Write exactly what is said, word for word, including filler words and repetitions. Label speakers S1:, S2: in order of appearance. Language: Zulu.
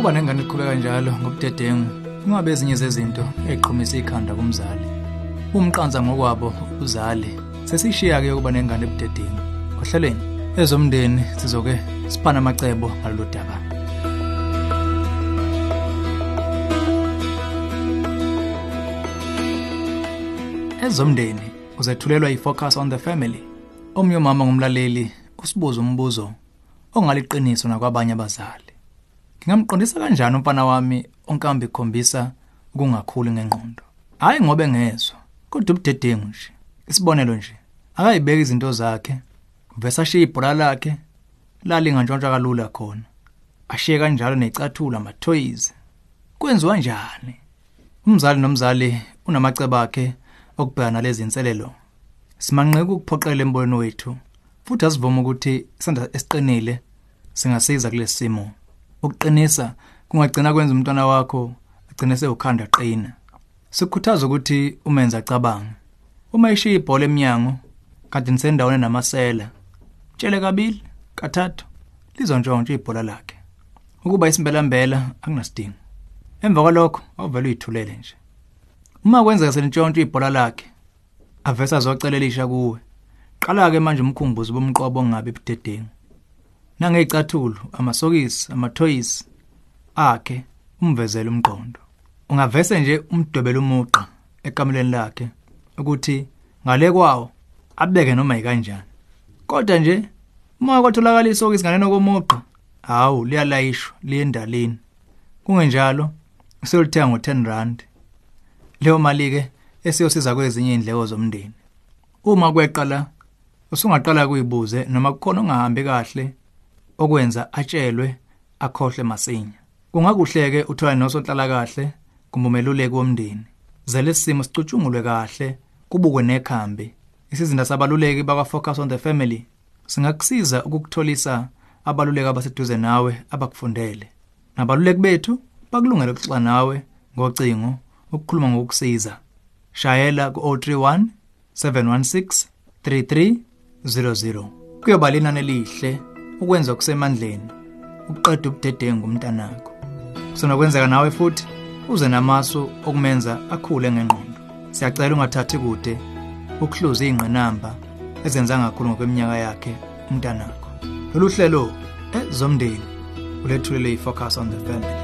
S1: Ukuba nengane ikhula kanjalo ngobudedengu kungabe ezinye zezinto eziqhumisa ikhanda kumzali. Umqansa ngokwabo uzali sesishiya-ke ukuba nengane ebudedengu. Ohlelweni ezomndeni sizoke siphana amacebo ngalolu daba. Ezomndeni uzethulelwa i-Focus on the Family. Omnye umama ngumlaleli usibuza umbuzo ongaliqiniso nakwabanye abazali. Ngingamqondisa kanjani umfana wami onkambi ikhombisa ukungakhuli ngengqondo? Hayi ngobe ngezwe, kodwa ubudedengu nje. Isibonelo nje, akayibeka izinto zakhe, uvesa ashiya ibhola lakhe, lalinga ntshontsha kalula khona. Ashiye kanjalo nezicathula ama-toys. Kwenziwa njani? Umzali nomzali unamacebo akhe okubhekana lezi inselelo. Simanqika ukuphoqela embono wethu, futhi asivuma ukuthi isandla esiqinile singasiza kulesi simo. Ukuqinisa kungagcina kwenza umntwana wakho agcine sewukhanda qina. Sikhuthaza ukuthi umenza acabanga. Uma ishiya ibhola eminyango kanti nisendaweni namasela, tshele kabili, kathathu, lizontshontsha ibhola lakhe. Ukuba isimbelambela akunasidingo. Emva kwalokho awuvele uyithulele nje. Uma kwenzeka selintshontsha ibhola lakhe, avesa azocelelisha kuwe. Qala-ke manje umkhumbuzo bomqobo ongabe ebudedengu. Nangezicathulo, amasokisi, ama-toys akhe umvezele umqondo. Ungavese nje umdwebele umuqa ekameleni lakhe ukuthi ngale kwawo abeke noma yikanjani. Kodwa nje uma kwatholakala isokisi nganeno komuqa, hawu liyalayishwa liyendalini. Kungenjalo uselithenga ngo-ten rand. Leyo mali-ke esiyosiza kwezinye indleko zomndeni. Uma kweqala usungaqala kuyibuze noma kukhona ongahambi kahle okwenza atshelwe akhohle masinya. Kungakuhleke uthola nosonhlala kahle kumbumeluleki womndeni. Zele simo sicutshungulwe kahle kubukwe nekhambi. Isizinda sabaluleki bakwa-Focus on the Family singakusiza ukukutholisa abaluleki abaseduze nawe abakufundele. Nabaluleki bethu bakulungele ukuxoxa nawe ngocingo ukukhuluma ngokusiza. Shayela ku zero three one seven one six three three zero zero. Kuyoba linani elihle ukwenza okusemandleni ukuqeda ubudedengu umntanakho. Kusonokwenzeka nawe futhi uze namasu okumenza akhule ngengqondo. Siyacela ungathathi kude ukuhluza ingqinamba ezenza ngakhulu ngokweminyaka yakhe umntanakho. Lolu hlelo ezomndeni ulethulele i-Focus on the Family.